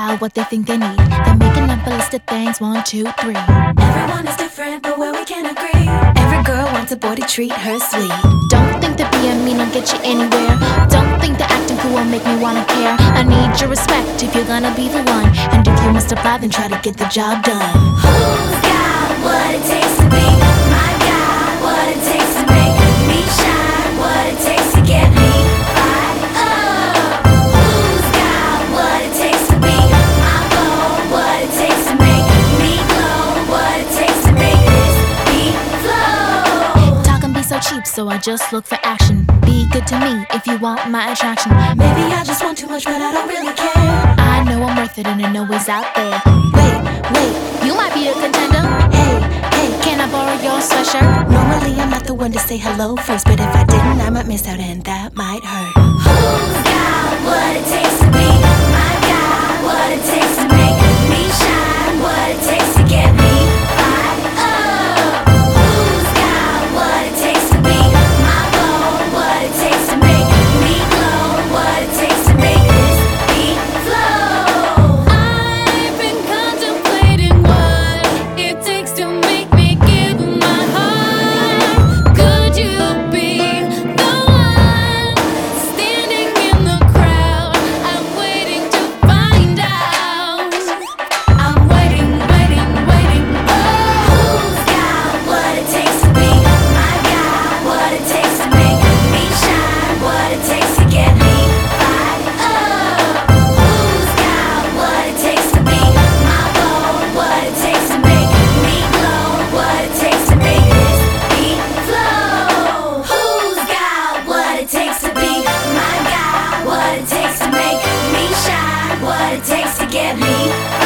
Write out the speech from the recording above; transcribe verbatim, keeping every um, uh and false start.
style, what they think they need. They're making up a list of things, one, two, three. Everyone is different, but where we can agree, every girl wants a boy to treat her sweet. Don't think that being mean will get you anywhere. Don't think that acting cool will make me wanna care. I need your respect if you're gonna be the one, and if you must apply, then try to get the job done. Who's got what it takes to be my guy? What it takes to make me shine? What it takes to get me fired up? Who's got what it takes to be my goal? What it takes to make me glow? What it takes to make this beat flow? Talk and be so cheap, so I just look for action. Be good to me if you want my attraction. Maybe I just want too much, but I don't really care. I know I'm worth it and I know it's out there. Wait, wait, You might be a contender. hey, hey. Can I borrow your sweatshirt? Normally I'm not the one to say hello first, but if I didn't, I might miss out and that might hurt. Who's got what it takes to be my guy? What it takes to make me shine? What it takes to get me fired up? Who's got what it takes to be my goal? What it takes to make me glow? What it takes to make this beat flow? I've been contemplating what it takes to make me give my heart. Could you be the one standing in the crowd? I'm waiting to find out. I'm waiting, waiting, waiting. Oh, Who's got what it takes to be my guy? What it takes to make me shine? What it takes to get me fired up? Who's got what it takes to be my goal? What it takes to make me glow? What it takes to make this beat flow? Who's got what it takes to be my guy? What it takes to make me shine? What it takes to get me